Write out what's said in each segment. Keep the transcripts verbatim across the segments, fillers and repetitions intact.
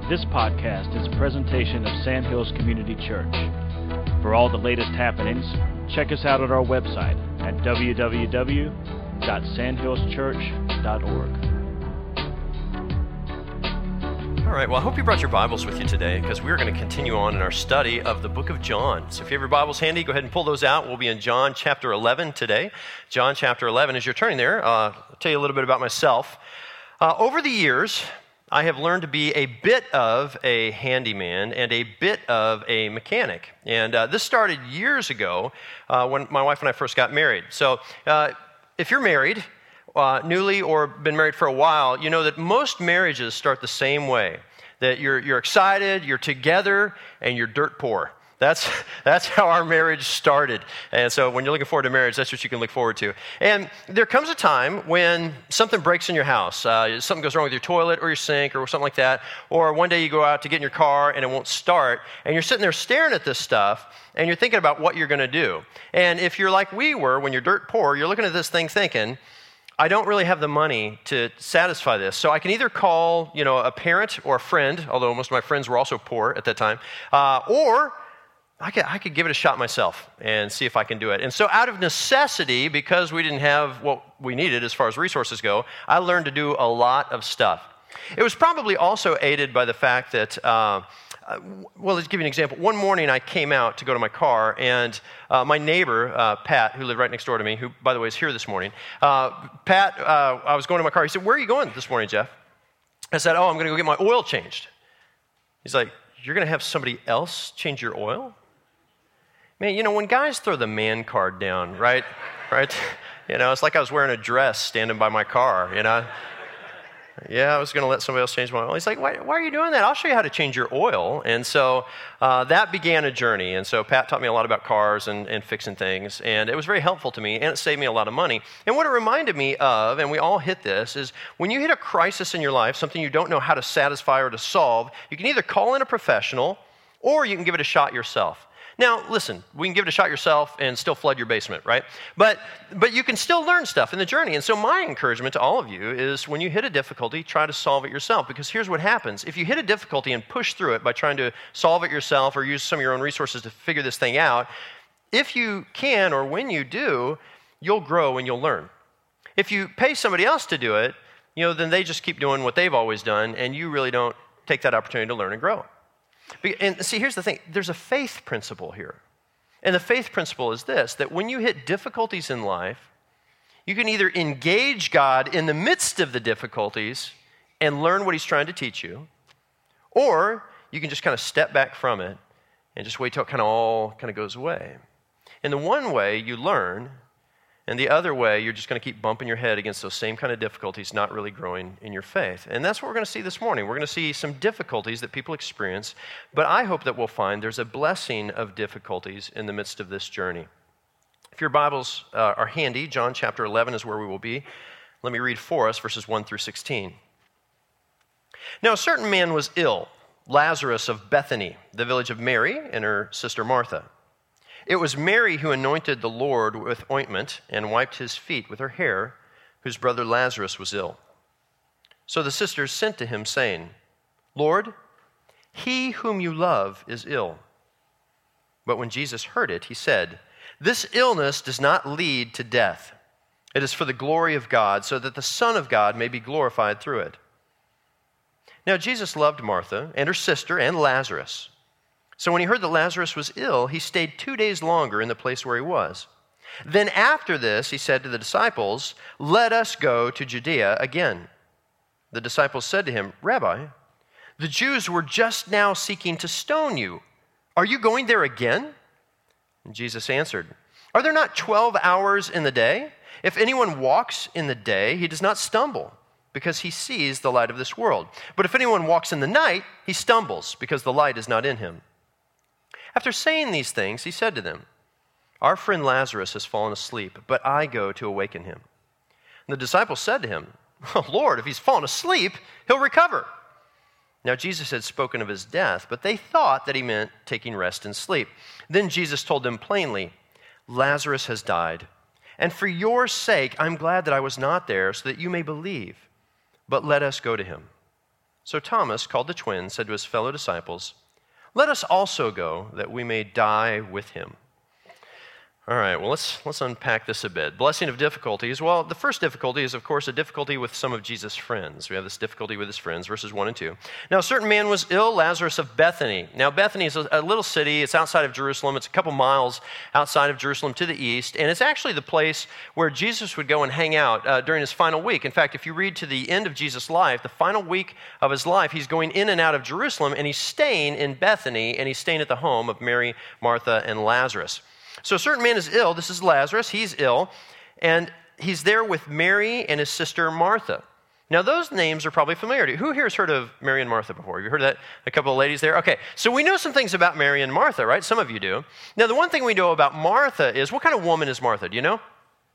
This podcast is a presentation of Sandhills Community Church. For all the latest happenings, check us out at our website at w w w dot sandhills church dot org. All right, well, I hope you brought your Bibles with you today because we're going to continue on in our study of the book of John. So if you have your Bibles handy, go ahead and pull those out. We'll be in John chapter eleven today. John chapter eleven. As you're turning there, uh, I'll tell you a little bit about myself. Uh, over the years, I have learned to be a bit of a handyman and a bit of a mechanic. And uh, this started years ago uh, when my wife and I first got married. So uh, if you're married, uh, newly or been married for a while, you know that most marriages start the same way. That you're you're excited, you're together, and you're dirt poor. That's that's how our marriage started. And so when you're looking forward to marriage, that's what you can look forward to. And there comes a time when something breaks in your house. Uh, something goes wrong with your toilet or your sink or something like that. Or one day you go out to get in your car and it won't start. And you're sitting there staring at this stuff and you're thinking about what you're going to do. And if you're like we were when you're dirt poor, you're looking at this thing thinking, I don't really have the money to satisfy this. So I can either call, you know, a parent or a friend, although most of my friends were also poor at that time, uh, or I could, I could give it a shot myself and see if I can do it. And so out of necessity, because we didn't have what we needed as far as resources go, I learned to do a lot of stuff. It was probably also aided by the fact that, uh, uh, well, let's give you an example. One morning I came out to go to my car, and uh, my neighbor, uh, Pat, who lived right next door to me, who, by the way, is here this morning. Uh, Pat, uh, I was going to my car. He said, "Where are you going this morning, Jeff?" I said, "Oh, I'm going to go get my oil changed." He's like, "You're going to have somebody else change your oil?" Man, you know, when guys throw the man card down, right, right, you know, it's like I was wearing a dress standing by my car, you know. Yeah, I was going to let somebody else change my oil. He's like, why, why are you doing that? I'll show you how to change your oil. And so uh, that began a journey. And so Pat taught me a lot about cars and, and fixing things. And it was very helpful to me, and it saved me a lot of money. And what it reminded me of, and we all hit this, is when you hit a crisis in your life, something you don't know how to satisfy or to solve, you can either call in a professional or you can give it a shot yourself. Now, listen, we can give it a shot yourself and still flood your basement, right? But but you can still learn stuff in the journey. And so my encouragement to all of you is when you hit a difficulty, try to solve it yourself. Because here's what happens. If you hit a difficulty and push through it by trying to solve it yourself or use some of your own resources to figure this thing out, if you can or when you do, you'll grow and you'll learn. If you pay somebody else to do it, you know, then they just keep doing what they've always done, and you really don't take that opportunity to learn and grow. And see, here's the thing. There's a faith principle here. And the faith principle is this, that when you hit difficulties in life, you can either engage God in the midst of the difficulties and learn what he's trying to teach you, or you can just kind of step back from it and just wait till it kind of all kind of goes away. And the one way you learn, and the other way, you're just going to keep bumping your head against those same kind of difficulties, not really growing in your faith. And that's what we're going to see this morning. We're going to see some difficulties that people experience, but I hope that we'll find there's a blessing of difficulties in the midst of this journey. If your Bibles uh, are handy, John chapter eleven is where we will be. Let me read for us verses one through sixteen. Now a certain man was ill, Lazarus of Bethany, the village of Mary and her sister Martha. It was Mary who anointed the Lord with ointment and wiped his feet with her hair, whose brother Lazarus was ill. So the sisters sent to him, saying, "Lord, he whom you love is ill." But when Jesus heard it, he said, "This illness does not lead to death. It is for the glory of God, so that the Son of God may be glorified through it." Now Jesus loved Martha and her sister and Lazarus. So when he heard that Lazarus was ill, he stayed two days longer in the place where he was. Then after this, he said to the disciples, "Let us go to Judea again." The disciples said to him, "Rabbi, the Jews were just now seeking to stone you. Are you going there again?" And Jesus answered, "Are there not twelve hours in the day? If anyone walks in the day, he does not stumble, because he sees the light of this world. But if anyone walks in the night, he stumbles, because the light is not in him." After saying these things, he said to them, "Our friend Lazarus has fallen asleep, but I go to awaken him." And the disciples said to him, "Oh, Lord, if he's fallen asleep, he'll recover." Now Jesus had spoken of his death, but they thought that he meant taking rest and sleep. Then Jesus told them plainly, "Lazarus has died, and for your sake I'm glad that I was not there, so that you may believe. But let us go to him." So Thomas, called the twin, said to his fellow disciples, "Let us also go, that we may die with him." All right, well, let's let's unpack this a bit. Blessing of difficulties. Well, the first difficulty is, of course, a difficulty with some of Jesus' friends. We have this difficulty with his friends, verses one and two. Now, a certain man was ill, Lazarus of Bethany. Now, Bethany is a, a little city. It's outside of Jerusalem. It's a couple miles outside of Jerusalem to the east, and it's actually the place where Jesus would go and hang out uh, during his final week. In fact, if you read to the end of Jesus' life, the final week of his life, he's going in and out of Jerusalem, and he's staying in Bethany, and he's staying at the home of Mary, Martha, and Lazarus. So a certain man is ill. This is Lazarus. He's ill. And he's there with Mary and his sister Martha. Now, those names are probably familiar to you. Who here has heard of Mary and Martha before? Have you heard of that? A couple of ladies there? Okay, so we know some things about Mary and Martha, right? Some of you do. Now, the one thing we know about Martha is, what kind of woman is Martha? Do you know?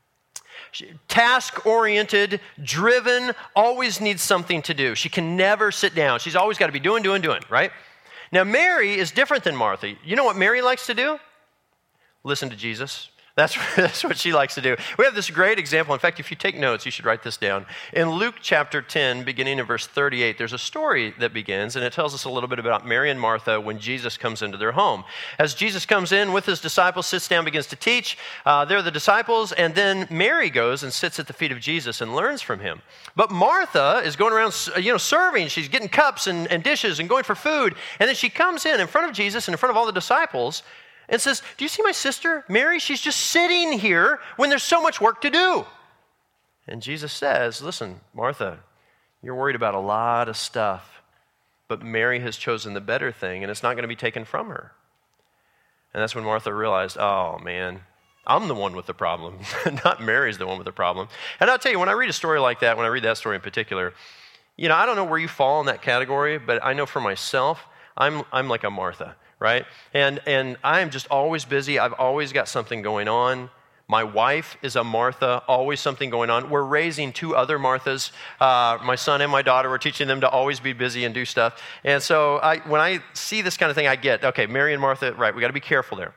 Task-oriented, driven, always needs something to do. She can never sit down. She's always got to be doing, doing, doing, right? Now, Mary is different than Martha. You know what Mary likes to do? Listen to Jesus. That's, that's what she likes to do. We have this great example. In fact, if you take notes, you should write this down. In Luke chapter ten, beginning in verse thirty-eight, there's a story that begins, and it tells us a little bit about Mary and Martha when Jesus comes into their home. As Jesus comes in with his disciples, sits down, begins to teach, uh, they're the disciples, and then Mary goes and sits at the feet of Jesus and learns from him. But Martha is going around, you know, serving. She's getting cups and, and dishes and going for food, and then she comes in in front of Jesus and in front of all the disciples and says, "Do you see my sister, Mary? She's just sitting here when there's so much work to do." And Jesus says, "Listen, Martha, you're worried about a lot of stuff, but Mary has chosen the better thing, and it's not going to be taken from her." And that's when Martha realized, oh, man, I'm the one with the problem, not Mary's the one with the problem. And I'll tell you, when I read a story like that, when I read that story in particular, you know, I don't know where you fall in that category, but I know for myself, I'm I'm like a Martha. Right? And and I'm just always busy. I've always got something going on. My wife is a Martha, always something going on. We're raising two other Marthas, uh, my son and my daughter. We're teaching them to always be busy and do stuff. And so I, when I see this kind of thing, I get, okay, Mary and Martha, right, we got to be careful there.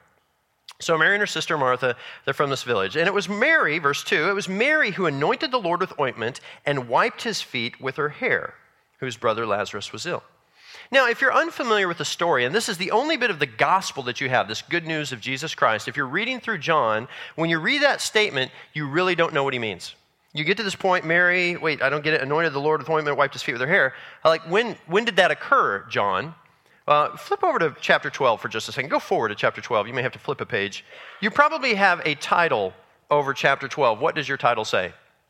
So Mary and her sister Martha, they're from this village. And it was Mary, verse two, it was Mary who anointed the Lord with ointment and wiped his feet with her hair, whose brother Lazarus was ill. Now, if you're unfamiliar with the story, and this is the only bit of the gospel that you have, this good news of Jesus Christ, if you're reading through John, when you read that statement, you really don't know what he means. You get to this point, Mary, wait, I don't get it, anointed the Lord with ointment, wiped his feet with her hair. Like, when, when did that occur, John? Uh, flip over to chapter twelve for just a second. Go forward to chapter twelve. You may have to flip a page. You probably have a title over chapter twelve. What does your title say?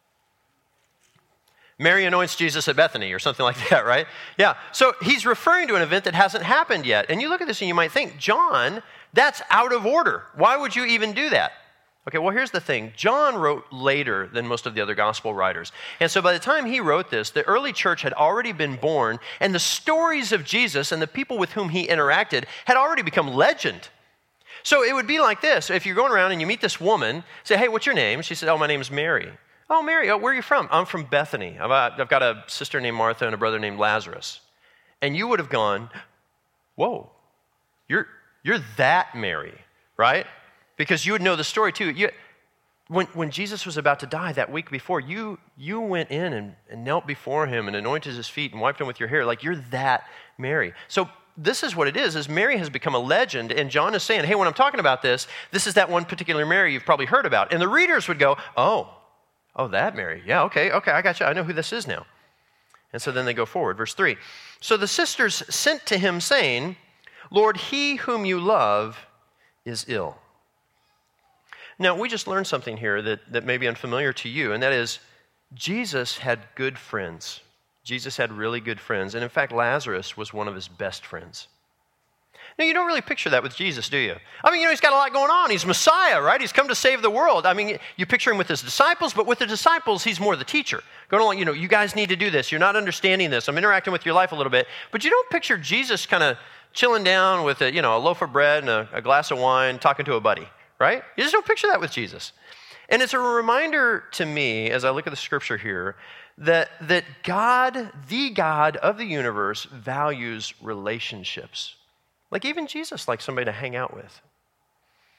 Mary anoints Jesus at Bethany or something like that, right? Yeah, so he's referring to an event that hasn't happened yet. And you look at this and you might think, John, that's out of order. Why would you even do that? Okay, well, here's the thing. John wrote later than most of the other gospel writers. And so by the time he wrote this, the early church had already been born, and the stories of Jesus and the people with whom he interacted had already become legend. So it would be like this. If you're going around and you meet this woman, say, "Hey, what's your name?" She said, "Oh, my name's Mary." "Oh, Mary, oh, where are you from?" "I'm from Bethany. I've, I've got a sister named Martha and a brother named Lazarus." And you would have gone, "Whoa, you're you're that Mary," right? Because you would know the story too. You, when, when Jesus was about to die that week before, you you went in and, and knelt before him and anointed his feet and wiped him with your hair. Like, you're that Mary. So this is what it is, is Mary has become a legend, and John is saying, hey, when I'm talking about this, this is that one particular Mary you've probably heard about. And the readers would go, oh, Oh, that Mary. Yeah, okay, okay, I got you. I know who this is now. And so then they go forward. Verse three. So the sisters sent to him saying, "Lord, he whom you love is ill." Now, we just learned something here that, that may be unfamiliar to you, and that is Jesus had good friends. Jesus had really good friends. And in fact, Lazarus was one of his best friends. Now, you don't really picture that with Jesus, do you? I mean, you know, he's got a lot going on. He's Messiah, right? He's come to save the world. I mean, you picture him with his disciples, but with the disciples, he's more the teacher. Going along, you know, you guys need to do this. You're not understanding this. I'm interacting with your life a little bit. But you don't picture Jesus kind of chilling down with a, you know, a loaf of bread and a, a glass of wine, talking to a buddy, right? You just don't picture that with Jesus. And it's a reminder to me, as I look at the scripture here, that, that God, the God of the universe, values relationships. Like even Jesus likes somebody to hang out with.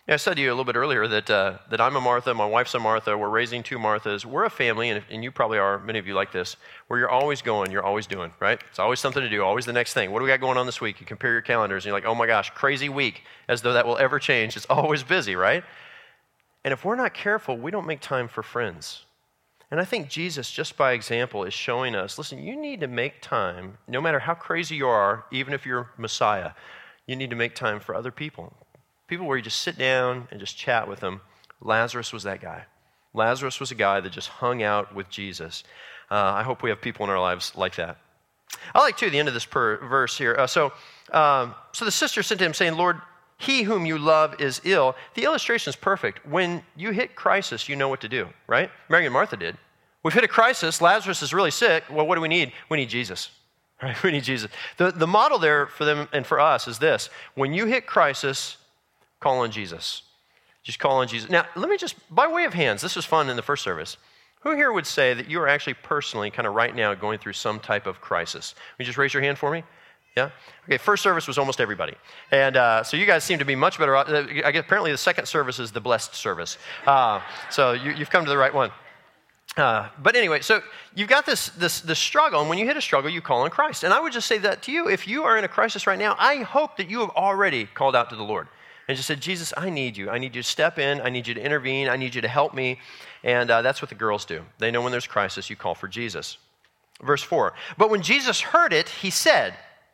Yeah, I said to you a little bit earlier that uh, that I'm a Martha, my wife's a Martha, we're raising two Marthas. We're a family, and, and you probably are, many of you like this, where you're always going, you're always doing, right? It's always something to do, always the next thing. What do we got going on this week? You compare your calendars, and you're like, oh my gosh, crazy week, as though that will ever change. It's always busy, right? And if we're not careful, we don't make time for friends. And I think Jesus, just by example, is showing us, listen, you need to make time, no matter how crazy you are, even if you're Messiah, you need to make time for other people. People where you just sit down and just chat with them. Lazarus was that guy. Lazarus was a guy that just hung out with Jesus. Uh, I hope we have people in our lives like that. I like, too, the end of this per verse here. Uh, so, um, so the sister sent to him saying, Lord, he whom you love is ill. The illustration is perfect. When you hit crisis, you know what to do, right? Mary and Martha did. We've hit a crisis. Lazarus is really sick. Well, what do we need? We need Jesus. Right? We need Jesus. The, the model there for them and for us is this. When you hit crisis, call on Jesus. Just call on Jesus. Now, let me just, by way of hands, this was fun in the first service. Who here would say that you are actually personally kind of right now going through some type of crisis? Will you just raise your hand for me? Yeah? Okay, first service was almost everybody. And uh, so you guys seem to be much better. I guess apparently the second service is the blessed service. Uh, so you, you've come to the right one. Uh, but anyway, so you've got this, this, this struggle, and when you hit a struggle, you call on Christ. And I would just say that to you, if you are in a crisis right now, I hope that you have already called out to the Lord and just said, Jesus, I need you. I need you to step in. I need you to intervene. I need you to help me. And uh, that's what the girls do. They know when there's crisis, you call for Jesus. Verse four, but when Jesus heard it, he said,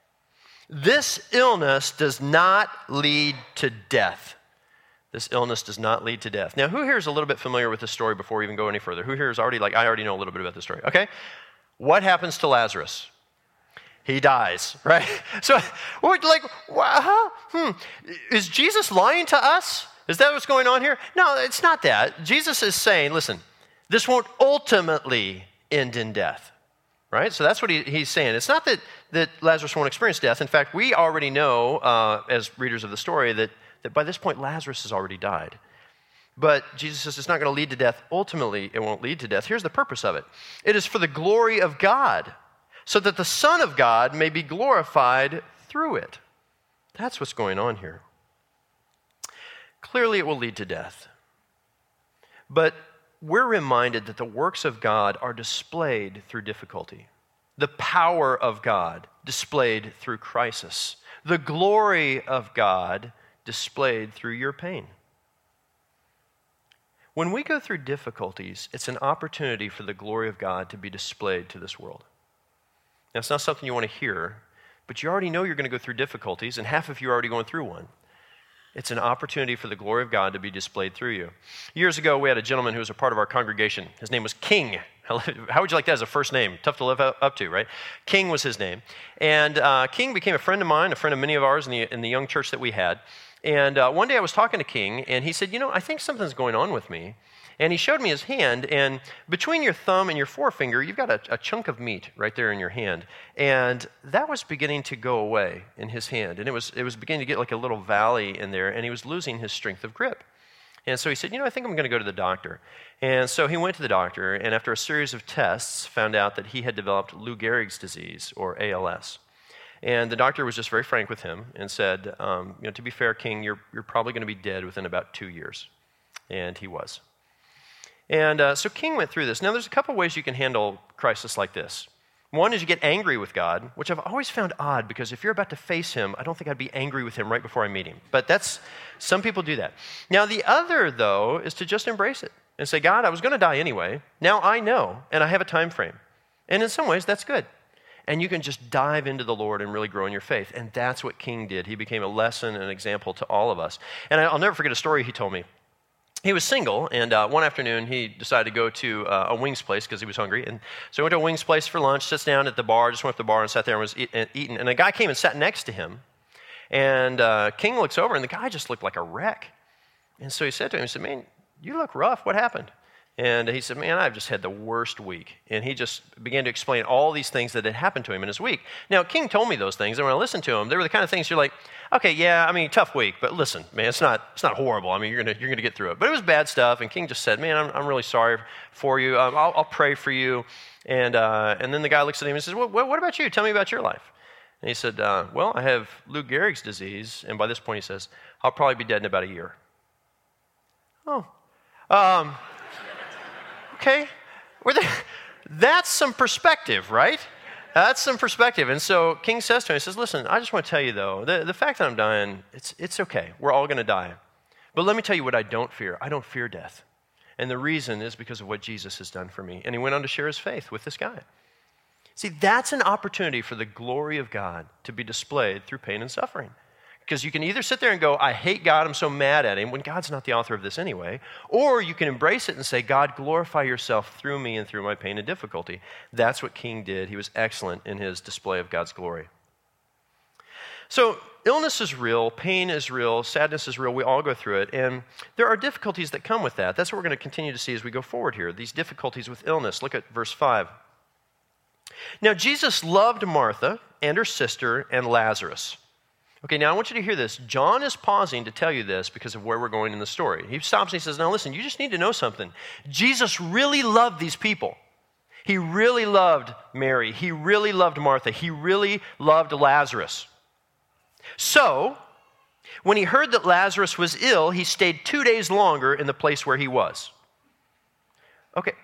this illness does not lead to death. This illness does not lead to death. Now, who here is a little bit familiar with this story before we even go any further? Who here is already like, I already know a little bit about this story. Okay, what happens to Lazarus? He dies, right? So, like, huh? hmm. Is Jesus lying to us? Is that what's going on here? No, it's not that. Jesus is saying, listen, this won't ultimately end in death, right? So that's what he, he's saying. It's not that, that Lazarus won't experience death. In fact, we already know, uh, as readers of the story, that, that by this point, Lazarus has already died. But Jesus says it's not going to lead to death. Ultimately, it won't lead to death. Here's the purpose of it. It is for the glory of God, so that the Son of God may be glorified through it. That's what's going on here. Clearly, it will lead to death. But we're reminded that the works of God are displayed through difficulty. The power of God displayed through crisis. The glory of God displayed through your pain. When we go through difficulties, it's an opportunity for the glory of God to be displayed to this world. Now, it's not something you want to hear, but you already know you're going to go through difficulties, and half of you are already going through one. It's an opportunity for the glory of God to be displayed through you. Years ago, we had a gentleman who was a part of our congregation. His name was King. How would you like that as a first name? Tough to live up to, right? King was his name. And uh, King became a friend of mine, a friend of many of ours in the, in the young church that we had. And uh, one day I was talking to King, and he said, you know, I think something's going on with me. And he showed me his hand, and between your thumb and your forefinger, you've got a, a chunk of meat right there in your hand. And that was beginning to go away in his hand. And it was, it was beginning to get like a little valley in there, and he was losing his strength of grip. And so he said, you know, I think I'm going to go to the doctor. And so he went to the doctor, and after a series of tests, found out that he had developed Lou Gehrig's disease, or A L S. And the doctor was just very frank with him and said, um, you know, to be fair, King, you're, you're probably going to be dead within about two years. And he was. And uh, so King went through this. Now, there's a couple ways you can handle crisis like this. One is you get angry with God, which I've always found odd, because if you're about to face him, I don't think I'd be angry with him right before I meet him. But that's, some people do that. Now, the other, though, is to just embrace it and say, God, I was going to die anyway. Now I know, and I have a time frame. And in some ways, that's good. And you can just dive into the Lord and really grow in your faith. And that's what King did. He became a lesson and an example to all of us. And I'll never forget a story he told me. He was single, and uh, one afternoon he decided to go to uh, a wings place because he was hungry. And so he went to a wings place for lunch, sits down at the bar, just went to the bar and sat there and was eat, and eating. And a guy came and sat next to him. And uh, King looks over, and the guy just looked like a wreck. And so he said to him, he said, man, you look rough. What happened? And he said, man, I've just had the worst week. And he just began to explain all these things that had happened to him in his week. Now, King told me those things, and when I listened to him, they were the kind of things you're like, okay, yeah, I mean, tough week, but listen, man, it's not it's not horrible. I mean, you're gonna you're gonna get through it. But it was bad stuff, and King just said, man, I'm I'm really sorry for you. Um, I'll, I'll pray for you. And uh, and then the guy looks at him and says, well, what about you? Tell me about your life. And he said, uh, well, I have Lou Gehrig's disease, and by this point he says, I'll probably be dead in about a year. Oh. Um, okay. Well, that's some perspective, right? That's some perspective. And so King says to him, he says, listen, I just want to tell you, though, the, the fact that I'm dying, it's, it's okay. We're all going to die. But let me tell you what I don't fear. I don't fear death. And the reason is because of what Jesus has done for me. And he went on to share his faith with this guy. See, that's an opportunity for the glory of God to be displayed through pain and suffering. Because you can either sit there and go, I hate God, I'm so mad at him, when God's not the author of this anyway. Or you can embrace it and say, God, glorify yourself through me and through my pain and difficulty. That's what King did. He was excellent in his display of God's glory. So illness is real, pain is real, sadness is real. We all go through it. And there are difficulties that come with that. That's what we're going to continue to see as we go forward here, these difficulties with illness. Look at verse five. Now, Jesus loved Martha and her sister and Lazarus. Okay, now I want you to hear this. John is pausing to tell you this because of where we're going in the story. He stops and he says, now listen, you just need to know something. Jesus really loved these people. He really loved Mary. He really loved Martha. He really loved Lazarus. So, when he heard that Lazarus was ill, he stayed two days longer in the place where he was. Okay,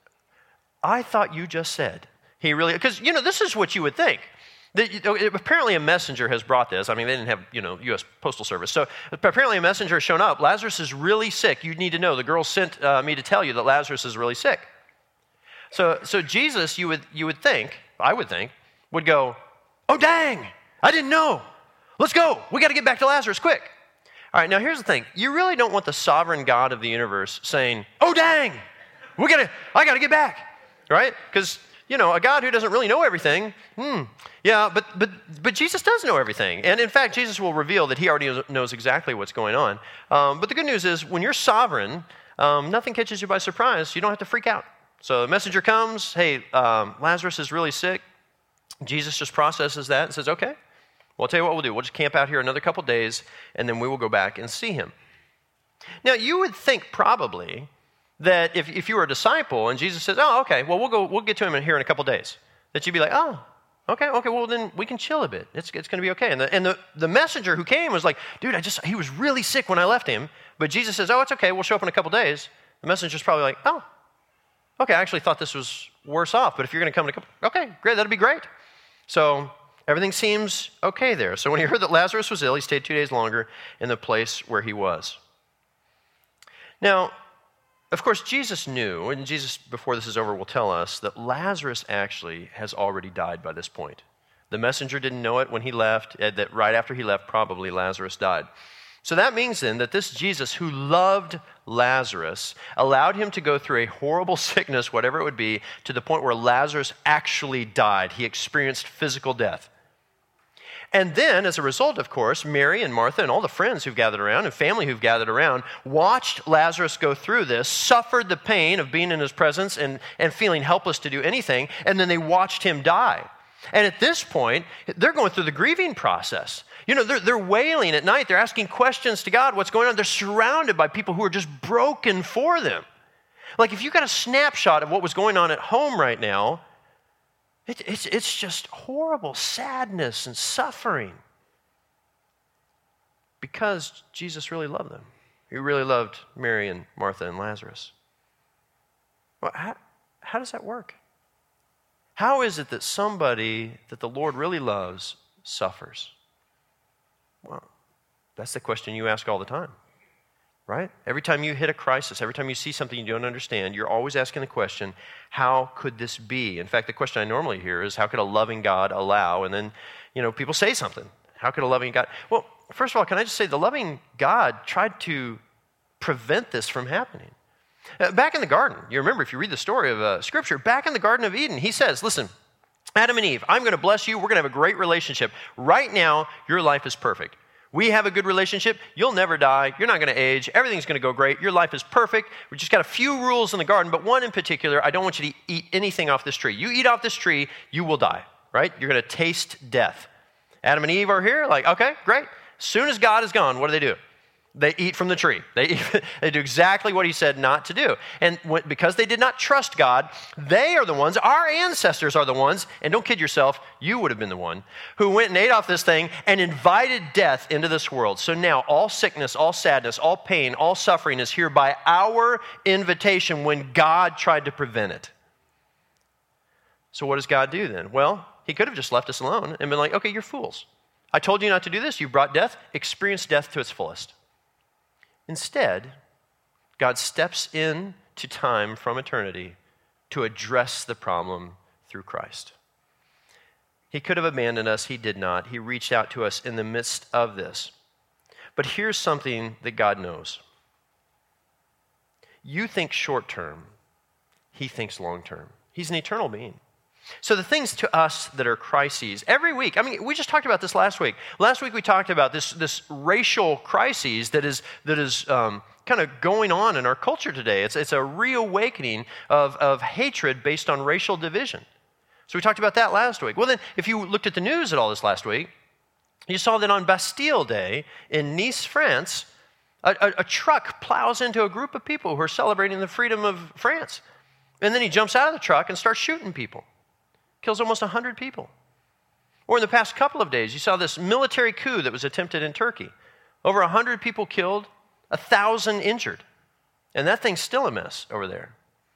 I thought you just said he really, because, you know, this is what you would think. The, you know, apparently a messenger has brought this. I mean, they didn't have, you know, U S Postal Service. So apparently a messenger has shown up. Lazarus is really sick. You need to know. The girl sent uh, me to tell you that Lazarus is really sick. So, so Jesus, you would, you would think, I would think, would go, oh, dang, I didn't know. Let's go. We got to get back to Lazarus quick. All right, now here's the thing. You really don't want the sovereign God of the universe saying, oh, dang, we gotta, I got to get back, right? Because, you know, a God who doesn't really know everything, hmm, yeah, but, but, but Jesus does know everything. And in fact, Jesus will reveal that he already knows exactly what's going on. Um, but the good news is when you're sovereign, um, nothing catches you by surprise. You don't have to freak out. So the messenger comes, hey, um, Lazarus is really sick. Jesus just processes that and says, okay, well, I'll tell you what we'll do. We'll just camp out here another couple days, and then we will go back and see him. Now, you would think probably that if, if you were a disciple and Jesus says, oh, okay, well, we'll go, we'll get to him in here in a couple days, that you'd be like, oh, okay, okay, well, then we can chill a bit. It's, it's going to be okay. And, the, and the, the messenger who came was like, dude, I just, he was really sick when I left him. But Jesus says, oh, it's okay. We'll show up in a couple days. The messenger's probably like, oh, okay, I actually thought this was worse off. But if you're going to come in a couple, okay, great, that'll be great. So everything seems okay there. So when he heard that Lazarus was ill, he stayed two days longer in the place where he was. Now, of course, Jesus knew, and Jesus, before this is over, will tell us that Lazarus actually has already died by this point. The messenger didn't know it when he left, that right after he left, probably Lazarus died. So that means then that this Jesus who loved Lazarus allowed him to go through a horrible sickness, whatever it would be, to the point where Lazarus actually died. He experienced physical death. And then, as a result, of course, Mary and Martha and all the friends who've gathered around and family who've gathered around watched Lazarus go through this, suffered the pain of being in his presence and, and feeling helpless to do anything, and then they watched him die. And at this point, they're going through the grieving process. You know, they're, they're wailing at night. They're asking questions to God. What's going on? They're surrounded by people who are just broken for them. Like if you got a snapshot of what was going on at home right now, it, it's, it's just horrible sadness and suffering. Because Jesus really loved them. He really loved Mary and Martha and Lazarus. Well, how, how does that work? How is it that somebody that the Lord really loves suffers? Well, that's the question you ask all the time, right? Every time you hit a crisis, every time you see something you don't understand, you're always asking the question, how could this be? In fact, the question I normally hear is, how could a loving God allow? And then, you know, people say something. How could a loving God? Well, first of all, can I just say the loving God tried to prevent this from happening. Uh, back in the garden, you remember if you read the story of uh, Scripture, back in the Garden of Eden, he says, listen, Adam and Eve, I'm going to bless you. We're going to have a great relationship. Right now, your life is perfect. We have a good relationship. You'll never die. You're not going to age. Everything's going to go great. Your life is perfect. We just got a few rules in the garden, but one in particular, I don't want you to eat anything off this tree. You eat off this tree, you will die, right? You're going to taste death. Adam and Eve are here, like, okay, great. As soon as God is gone, what do they do? They eat from the tree. They, eat, they do exactly what he said not to do. And when, because they did not trust God, they are the ones, our ancestors are the ones, and don't kid yourself, you would have been the one, who went and ate off this thing and invited death into this world. So now all sickness, all sadness, all pain, all suffering is here by our invitation when God tried to prevent it. So what does God do then? Well, he could have just left us alone and been like, okay, you're fools. I told you not to do this. You brought death. Experience death to its fullest. Instead, God steps into time from eternity to address the problem through Christ. He could have abandoned us. He did not. He reached out to us in the midst of this. But here's something that God knows. You think short term. He thinks long term. He's an eternal being. So the things to us that are crises, every week, I mean, we just talked about this last week. Last week we talked about this, this racial crisis that is, that is um, kind of going on in our culture today. It's, it's a reawakening of, of hatred based on racial division. So we talked about that last week. Well then, if you looked at the news at all this last week, you saw that on Bastille Day in Nice, France, a, a, a truck plows into a group of people who are celebrating the freedom of France. And then he jumps out of the truck and starts shooting people. Kills almost one hundred people. Or in the past couple of days, you saw this military coup that was attempted in Turkey. Over one hundred people killed, one thousand injured. And that thing's still a mess over there.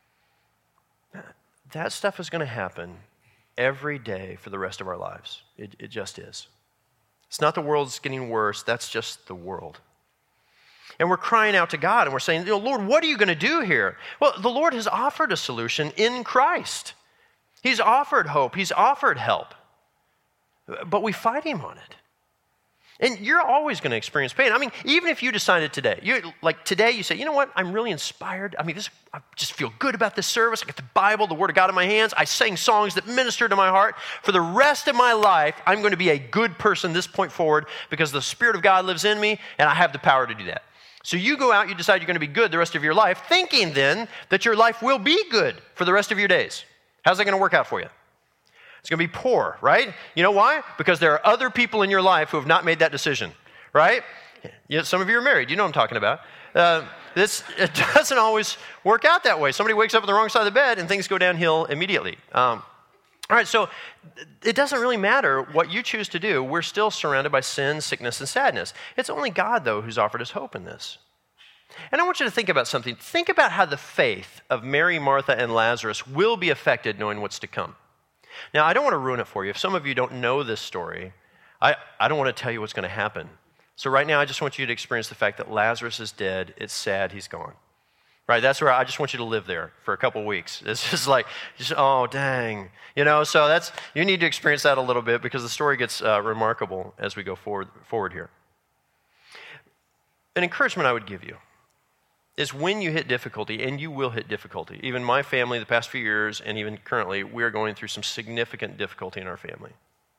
That stuff is going to happen every day for the rest of our lives. It, it just is. It's not the world's getting worse. That's just the world. And we're crying out to God and we're saying, you know, Lord, what are you going to do here? Well, the Lord has offered a solution in Christ. He's offered hope. He's offered help. But we fight him on it. And you're always going to experience pain. I mean, even if you decided today, you like today you say, you know what, I'm really inspired. I mean, this, I just feel good about this service. I got the Bible, the Word of God in my hands. I sang songs that ministered to my heart. For the rest of my life, I'm going to be a good person this point forward because the Spirit of God lives in me and I have the power to do that. So you go out, you decide you're going to be good the rest of your life, thinking then that your life will be good for the rest of your days. How's that going to work out for you? It's going to be poor, right? You know why? Because there are other people in your life who have not made that decision, right? You know, some of you are married. You know what I'm talking about. Uh, this it doesn't always work out that way. Somebody wakes up on the wrong side of the bed and things go downhill immediately. Um, all right, so it doesn't really matter what you choose to do. We're still surrounded by sin, sickness, and sadness. It's only God, though, who's offered us hope in this. And I want you to think about something. Think about how the faith of Mary, Martha, and Lazarus will be affected knowing what's to come. Now, I don't want to ruin it for you. If some of you don't know this story, I, I don't want to tell you what's going to happen. So right now, I just want you to experience the fact that Lazarus is dead. It's sad he's gone. Right? That's where I just want you to live there for a couple weeks. It's just like, just, oh, dang. You know, so that's, you need to experience that a little bit because the story gets uh, remarkable as we go forward, forward here. An encouragement I would give you is when you hit difficulty, and you will hit difficulty. Even my family, the past few years, and even currently, we are going through some significant difficulty in our family.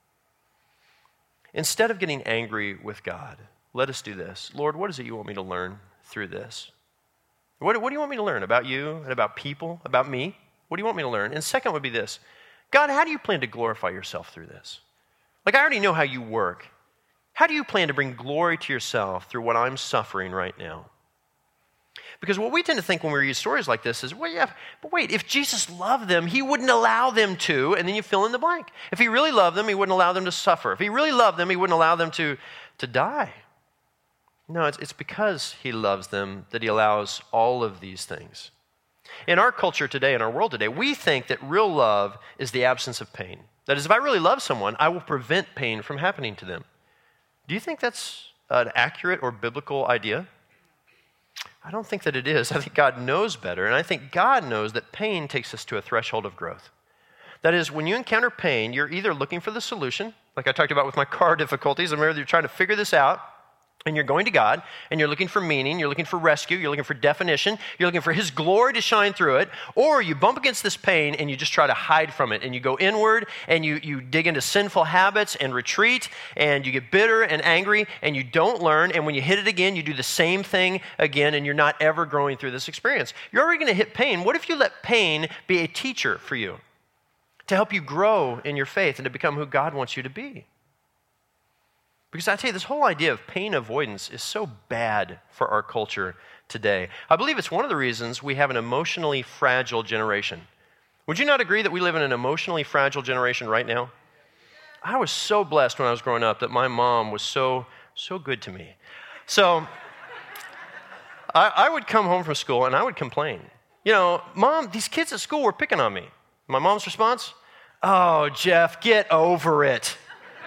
Instead of getting angry with God, let us do this. Lord, what is it you want me to learn through this? What, what do you want me to learn about you and about people, about me? What do you want me to learn? And second would be this. God, how do you plan to glorify yourself through this? Like, I already know how you work. How do you plan to bring glory to yourself through what I'm suffering right now? Because what we tend to think when we read stories like this is, well, yeah, but wait, if Jesus loved them, he wouldn't allow them to, and then you fill in the blank. If he really loved them, he wouldn't allow them to suffer. If he really loved them, he wouldn't allow them to, to die. No, it's, it's because he loves them that he allows all of these things. In our culture today, in our world today, we think that real love is the absence of pain. That is, if I really love someone, I will prevent pain from happening to them. Do you think that's an accurate or biblical idea? I don't think that it is. I think God knows better, and I think God knows that pain takes us to a threshold of growth. That is, when you encounter pain, you're either looking for the solution, like I talked about with my car difficulties, and you're trying to figure this out, and you're going to God, and you're looking for meaning, you're looking for rescue, you're looking for definition, you're looking for his glory to shine through it, or you bump against this pain and you just try to hide from it, and you go inward, and you, you dig into sinful habits and retreat, and you get bitter and angry, and you don't learn, and when you hit it again, you do the same thing again, and you're not ever growing through this experience. You're already going to hit pain. What if you let pain be a teacher for you to help you grow in your faith and to become who God wants you to be? Because I tell you, this whole idea of pain avoidance is so bad for our culture today. I believe it's one of the reasons we have an emotionally fragile generation. Would you not agree that we live in an emotionally fragile generation right now? I was so blessed when I was growing up that my mom was so, so good to me. So I, I would come home from school and I would complain. You know, Mom, these kids at school were picking on me. My mom's response? Oh, Jeff, get over it.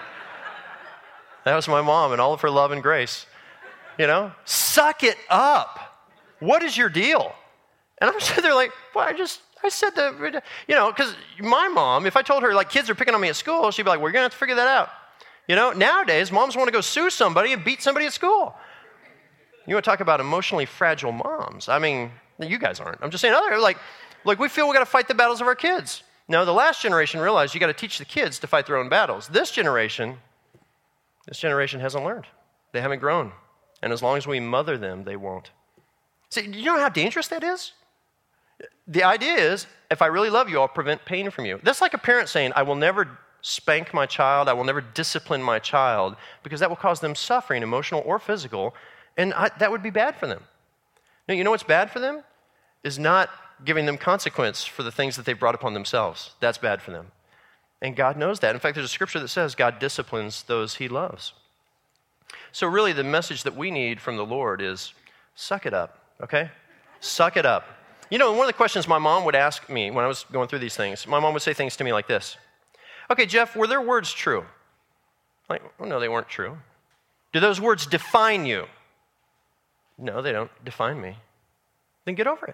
That was my mom and all of her love and grace. You know, suck it up. What is your deal? And I'm sitting there like, well, I just, I said that, you know, because my mom, if I told her, like, kids are picking on me at school, she'd be like, we're going to have to figure that out. You know, nowadays, moms want to go sue somebody and beat somebody at school. You want to talk about emotionally fragile moms. I mean, you guys aren't. I'm just saying, other like, like we feel we got to fight the battles of our kids. No, the last generation realized you got to teach the kids to fight their own battles. This generation, this generation hasn't learned. They haven't grown. And as long as we mother them, they won't. See, you know how dangerous that is? The idea is, if I really love you, I'll prevent pain from you. That's like a parent saying, I will never spank my child, I will never discipline my child, because that will cause them suffering, emotional or physical, and I, that would be bad for them. Now, you know what's bad for them? Is not giving them consequence for the things that they've brought upon themselves. That's bad for them. And God knows that. In fact, there's a scripture that says God disciplines those he loves. So really, the message that we need from the Lord is, suck it up, okay? Suck it up. You know, one of the questions my mom would ask me when I was going through these things, my mom would say things to me like this. Okay, Jeff, were their words true? Like, well, no, they weren't true. Do those words define you? No, they don't define me. Then get over it.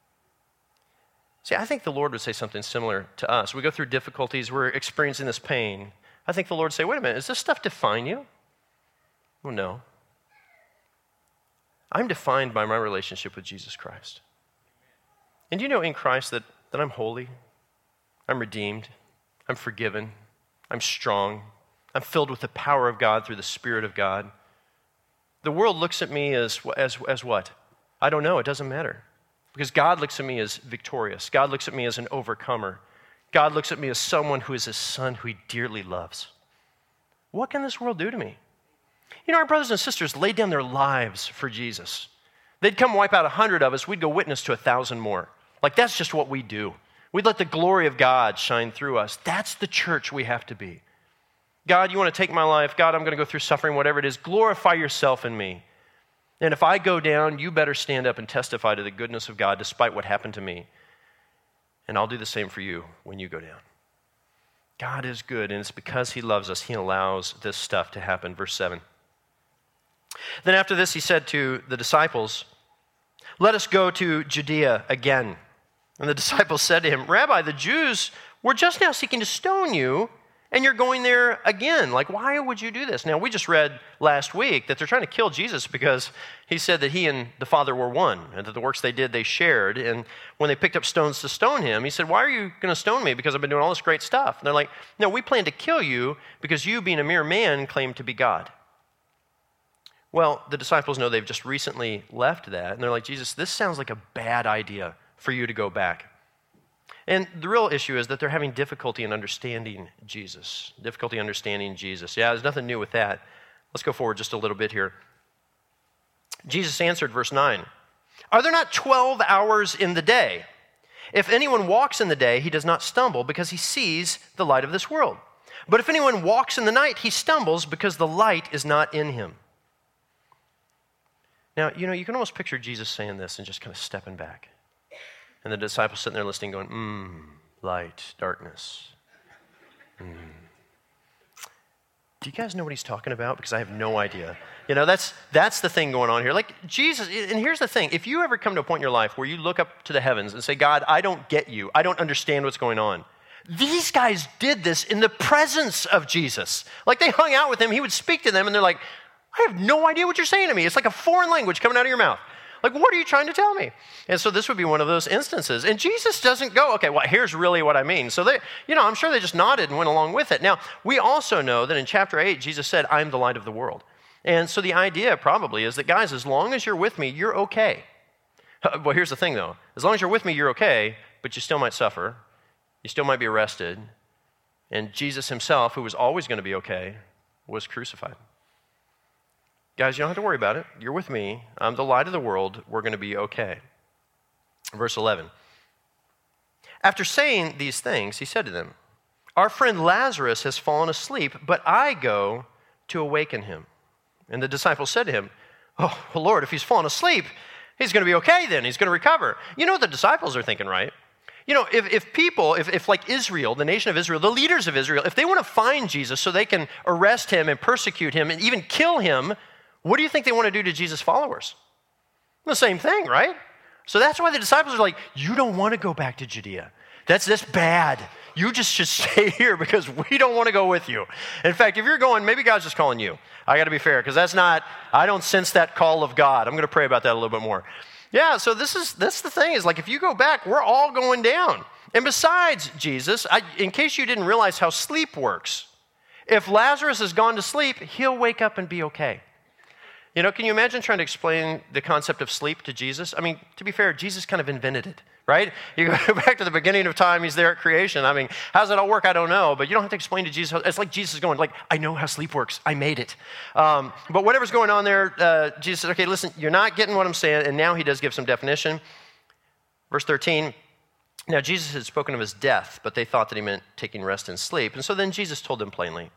See, I think the Lord would say something similar to us. We go through difficulties, we're experiencing this pain. I think the Lord would say, wait a minute, does this stuff define you? Well, no. I'm defined by my relationship with Jesus Christ. And you know in Christ that, that I'm holy, I'm redeemed, I'm forgiven, I'm strong, I'm filled with the power of God through the Spirit of God. The world looks at me as, as, as what? I don't know, it doesn't matter. Because God looks at me as victorious. God looks at me as an overcomer. God looks at me as someone who is his son who he dearly loves. What can this world do to me? You know, our brothers and sisters laid down their lives for Jesus. They'd come wipe out a hundred of us, we'd go witness to a thousand more. Like, that's just what we do. We'd let the glory of God shine through us. That's the church we have to be. God, you want to take my life? God, I'm going to go through suffering, whatever it is. Glorify yourself in me. And if I go down, you better stand up and testify to the goodness of God despite what happened to me. And I'll do the same for you when you go down. God is good, and it's because he loves us, he allows this stuff to happen. Verse seven. Then after this, he said to the disciples, let us go to Judea again. And the disciples said to him, Rabbi, the Jews were just now seeking to stone you, and you're going there again. Like, why would you do this? Now, we just read last week that they're trying to kill Jesus because he said that he and the Father were one, and that the works they did, they shared. And when they picked up stones to stone him, he said, why are you going to stone me? Because I've been doing all this great stuff. And they're like, no, we plan to kill you because you, being a mere man, claim to be God. Well, the disciples know they've just recently left that, and they're like, Jesus, this sounds like a bad idea for you to go back. And the real issue is that they're having difficulty in understanding Jesus. Difficulty understanding Jesus. Yeah, there's nothing new with that. Let's go forward just a little bit here. Jesus answered, verse nine, are there not twelve hours in the day? If anyone walks in the day, he does not stumble because he sees the light of this world. But if anyone walks in the night, he stumbles because the light is not in him. Now, you know, you can almost picture Jesus saying this and just kind of stepping back. And the disciples sitting there listening going, mmm, light, darkness. Mm. Do you guys know what he's talking about? Because I have no idea. You know, that's that's the thing going on here. Like Jesus, and here's the thing. If you ever come to a point in your life where you look up to the heavens and say, God, I don't get you. I don't understand what's going on. These guys did this in the presence of Jesus. Like they hung out with him. He would speak to them and they're like, I have no idea what you're saying to me. It's like a foreign language coming out of your mouth. Like, what are you trying to tell me? And so this would be one of those instances. And Jesus doesn't go, okay, well, here's really what I mean. So they, you know, I'm sure they just nodded and went along with it. Now, we also know that in chapter eight, Jesus said, I'm the light of the world. And so the idea probably is that, guys, as long as you're with me, you're okay. Well, here's the thing, though. As long as you're with me, you're okay, but you still might suffer. You still might be arrested. And Jesus himself, who was always going to be okay, was crucified. Guys, you don't have to worry about it. You're with me. I'm the light of the world. We're going to be okay. Verse eleven. After saying these things, he said to them, our friend Lazarus has fallen asleep, but I go to awaken him. And the disciples said to him, oh, well, Lord, if he's fallen asleep, he's going to be okay then. He's going to recover. You know what the disciples are thinking, right? You know, if, if people, if, if like Israel, the nation of Israel, the leaders of Israel, if they want to find Jesus so they can arrest him and persecute him and even kill him, what do you think they want to do to Jesus' followers? The same thing, right? So that's why the disciples are like, you don't want to go back to Judea. That's this bad. You just should stay here because we don't want to go with you. In fact, if you're going, maybe God's just calling you. I got to be fair because that's not, I don't sense that call of God. I'm going to pray about that a little bit more. Yeah, so this is, that's the thing is like if you go back, we're all going down. And besides, Jesus, I, in case you didn't realize how sleep works, if Lazarus has gone to sleep, he'll wake up and be okay. You know, can you imagine trying to explain the concept of sleep to Jesus? I mean, to be fair, Jesus kind of invented it, right? You go back to the beginning of time, he's there at creation. I mean, how does it all work? I don't know, but you don't have to explain to Jesus. It's like Jesus is going, like, I know how sleep works. I made it. Um, but whatever's going on there, uh, Jesus said, okay, listen, you're not getting what I'm saying, and now he does give some definition. Verse thirteen, now Jesus had spoken of his death, but they thought that he meant taking rest and sleep. And so then Jesus told them plainly,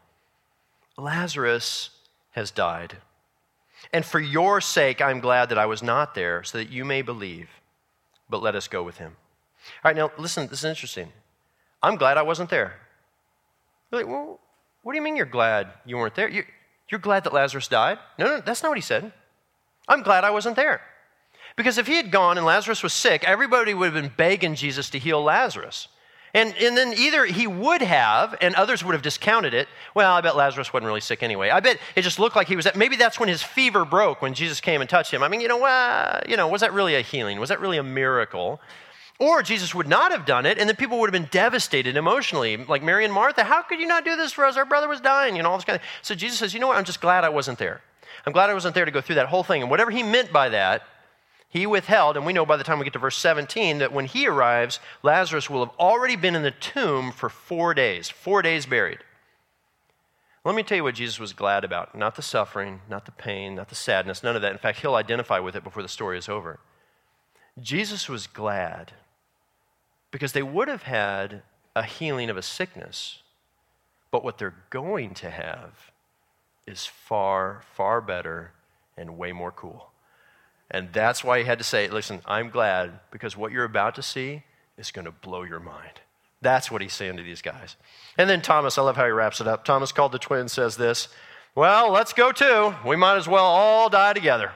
Lazarus has died. And for your sake, I'm glad that I was not there so that you may believe, but let us go with him. All right, now listen, this is interesting. I'm glad I wasn't there. You're like, well, what do you mean you're glad you weren't there? You're, you're glad that Lazarus died? No, no, that's not what he said. I'm glad I wasn't there. Because if he had gone and Lazarus was sick, everybody would have been begging Jesus to heal Lazarus. And, and then either he would have, and others would have discounted it. Well, I bet Lazarus wasn't really sick anyway. I bet it just looked like he was, maybe that's when his fever broke, when Jesus came and touched him. I mean, you know, uh, you know, was that really a healing? Was that really a miracle? Or Jesus would not have done it, and then people would have been devastated emotionally, like Mary and Martha. How could you not do this for us? Our brother was dying, you know, all this kind of. So Jesus says, you know what? I'm just glad I wasn't there. I'm glad I wasn't there to go through that whole thing. And whatever he meant by that, he withheld, and we know by the time we get to verse seventeen that when he arrives, Lazarus will have already been in the tomb for four days, four days buried. Let me tell you what Jesus was glad about. Not the suffering, not the pain, not the sadness, none of that. In fact, he'll identify with it before the story is over. Jesus was glad because they would have had a healing of a sickness, but what they're going to have is far, far better and way more cool. And that's why he had to say, listen, I'm glad because what you're about to see is going to blow your mind. That's what he's saying to these guys. And then Thomas, I love how he wraps it up. Thomas, called the twin, says this, well, let's go too. We might as well all die together.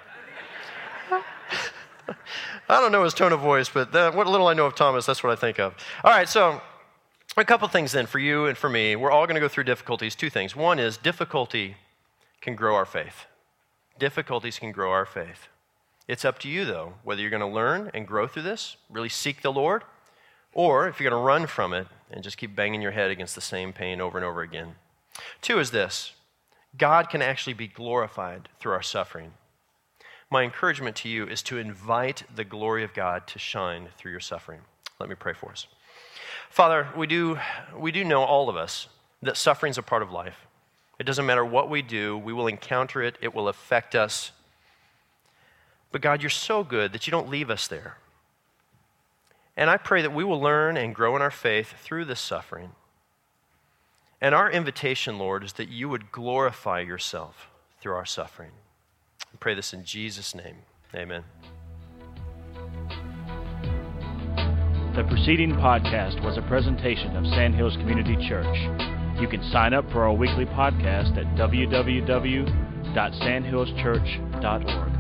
I don't know his tone of voice, but that, what little I know of Thomas, that's what I think of. All right, so a couple things then for you and for me. We're all going to go through difficulties. Two things. One is difficulty can grow our faith. Difficulties can grow our faith. It's up to you, though, whether you're going to learn and grow through this, really seek the Lord, or if you're going to run from it and just keep banging your head against the same pain over and over again. Two is this. God can actually be glorified through our suffering. My encouragement to you is to invite the glory of God to shine through your suffering. Let me pray for us. Father, we do, we do know, all of us, that suffering is a part of life. It doesn't matter what we do, we will encounter it, it will affect us. But God, you're so good that you don't leave us there. And I pray that we will learn and grow in our faith through this suffering. And our invitation, Lord, is that you would glorify yourself through our suffering. I pray this in Jesus' name. Amen. The preceding podcast was a presentation of Sandhills Community Church. You can sign up for our weekly podcast at w w w dot sandhills church dot org.